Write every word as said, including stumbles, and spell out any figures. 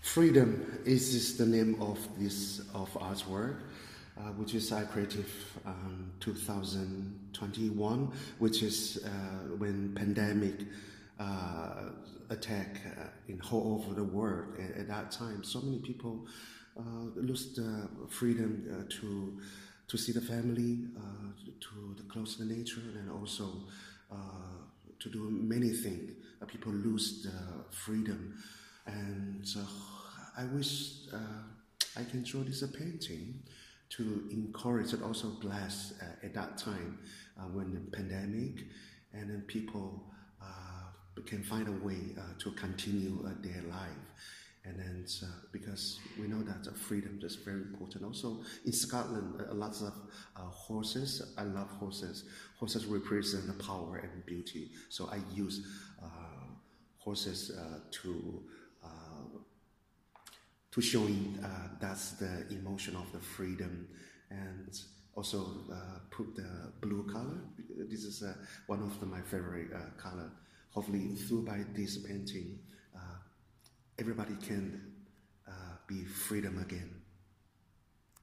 Freedom is is the name of this of artwork, uh, which is I created um, two thousand twenty-one, which is uh, when pandemic uh, attack uh, in whole over the world. At, at that time, so many people uh, lose the freedom uh, to to see the family, uh, to the close to the nature, and also uh, to do many things. Uh, people lose the freedom. And so I wish uh, I can draw this a painting to encourage and also bless uh, at that time uh, when the pandemic, and then people uh, can find a way uh, to continue uh, their life. And then uh, because we know that uh, freedom is very important. Also in Scotland, uh, lots of uh, horses. I love horses. Horses represent the power and beauty. So I use uh, horses uh, to Uh, to showing uh, that's the emotion of the freedom, and also uh, put the blue color. This is uh, one of the, my favorite uh, color. Hopefully through by this painting, uh, everybody can uh, be freedom again.